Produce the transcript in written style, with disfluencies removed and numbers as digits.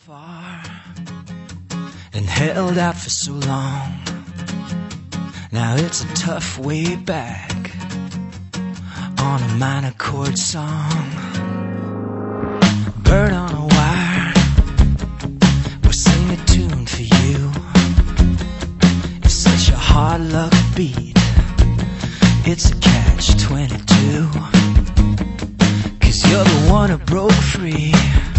Far and held out for so long. Now it's a tough way back on a minor chord song. Bird on a wire will sing a tune for you. It's such a hard luck beat. It's a catch-22, 'cause you're the one who broke free.